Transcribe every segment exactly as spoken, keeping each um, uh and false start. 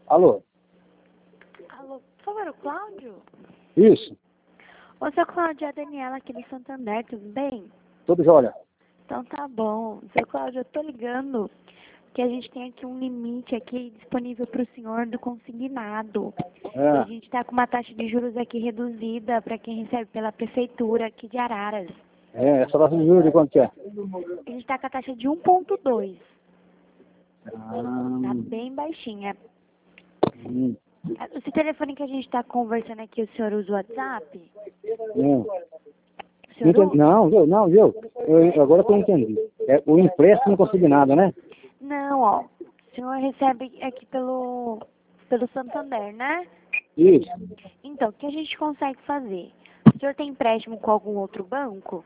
Alô? Alô, por favor, o Cláudio? Isso, Ô, seu Cláudio, é a Daniela aqui do Santander, tudo bem? tudo jóia. Então tá bom. Seu Cláudio, eu tô ligando que a gente tem aqui um limite aqui disponível para o senhor do consignado. E a É, gente tá com uma taxa de juros aqui reduzida para quem recebe pela prefeitura aqui de Araras. é, essa taxa de juros de quanto que é? A gente tá com a taxa de um ponto dois. Ah, Tá bem baixinha. hum, Esse telefone que a gente tá conversando aqui, o senhor usa o WhatsApp? hum. O Não, senhor entendi. usa? Não, viu? Não, viu? Eu, agora que eu entendi. É, o empréstimo consignado, né? Não, ó. O senhor recebe aqui pelo, pelo Santander, né? Isso. Então, o que a gente consegue fazer? O senhor tem empréstimo com algum outro banco?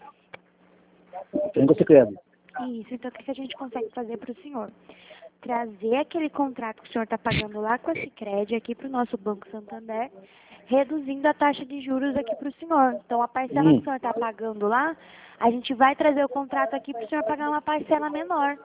Tem que crédito. Isso, então o que a gente consegue fazer para o senhor? Trazer aquele contrato que o senhor está pagando lá com a Sicredi aqui para o nosso Banco Santander, reduzindo a taxa de juros aqui para o senhor. Então, a parcela que Hum. o senhor está pagando lá, a gente vai trazer o contrato aqui para o senhor pagar uma parcela menor.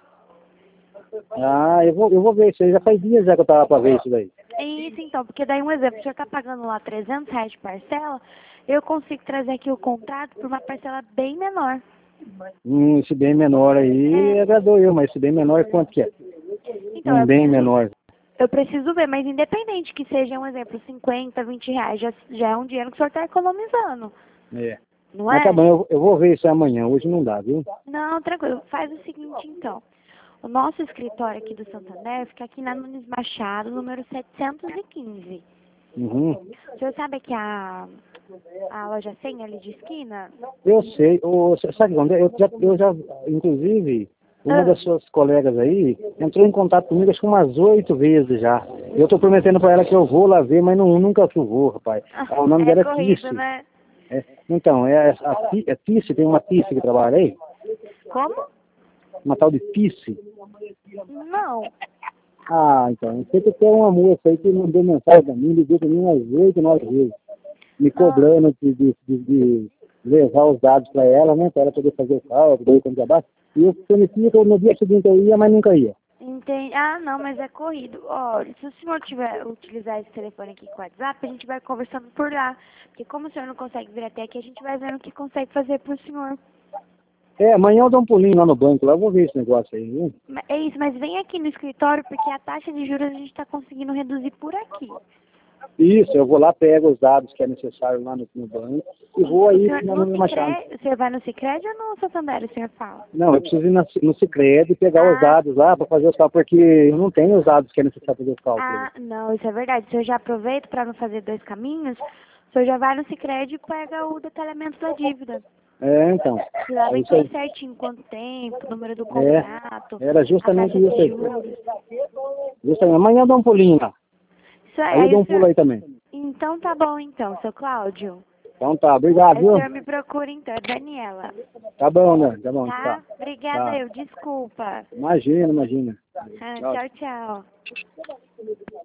Ah, eu vou, eu vou ver isso aí. Já faz dias já que eu tava pra ver isso daí. Isso, então, porque daí um exemplo, o senhor está pagando lá trezentos reais de parcela, eu consigo trazer aqui o contrato por uma parcela bem menor. Hum, esse bem menor aí É, agradou eu, mas esse bem menor quanto que é? então, Um eu bem preciso, menor. eu preciso ver, mas independente que seja um exemplo, cinquenta, vinte reais, já, já é um dinheiro que o senhor está economizando, É. não Mas tá é? bom, eu, eu vou ver isso amanhã. Hoje não dá, viu? Não, tranquilo. Faz o seguinte, então. O nosso escritório aqui do Santander fica aqui na Nunes Machado, número setecentos e quinze. Uhum. O senhor sabe que a, a loja cem ali de esquina? Eu sei. Ô, sabe quando? Eu já, eu já, inclusive, uma Ah, das suas colegas aí entrou em contato comigo acho que umas oito vezes já. Eu tô prometendo pra ela que eu vou lá ver, mas não, nunca que eu vou, rapaz. Ah, o nome é dela é corrido, Tice. né? É, então, é a Ti- é Tice, tem uma Tice que trabalha aí, Como? uma tal de Tice. Não. Ah, então, eu sei que tem uma moça aí que mandou mensagem pra mim, ligou pra mim umas oito, nove vezes, me Não. cobrando de, de, de, de levar os dados para ela, né, para ela poder fazer o cálculo, daí quando abaixo. E eu prometi que no dia seguinte eu ia, mas nunca ia. Entendi. Ah, não, mas é corrido. Olha, se o senhor tiver utilizar esse telefone aqui com o WhatsApp, a gente vai conversando por lá. Porque como o senhor não consegue vir até aqui, a gente vai vendo o que consegue fazer pro senhor. É, amanhã eu dou um pulinho lá no banco, lá eu vou ver esse negócio aí, viu? Ma- É isso, mas vem aqui no escritório, porque a taxa de juros a gente está conseguindo reduzir por aqui. Isso, eu vou lá, pego os dados que é necessário lá no, no banco e vou O aí senhor, na no no Machado. Sicredi, o senhor vai no Sicredi ou no Santander, o senhor fala? Não, eu preciso ir na, no Sicredi e pegar os Ah, dados lá para fazer os cálculos, porque eu não tenho os dados que é necessário fazer os cálculos. ah, não, isso é verdade. O senhor já aproveita para não fazer dois caminhos, o senhor já vai no Sicredi e pega o detalhamento da dívida. É, então, Que lá é vem isso aí. tudo certinho, quanto tempo, número do É, contrato, era a justamente taxa isso de aí. juros. Justamente. Amanhã eu dou um pulinho lá. Isso aí, Aí eu aí dou o um pulo senhor... aí também. Então tá bom então, seu Cláudio. Então tá, obrigado, Aí o viu? senhor me procura então, é Daniela. Tá bom, né? Tá bom, tá. Tá? Obrigada Tá. eu, desculpa. Imagina, imagina. Ah, Tchau. tchau, tchau.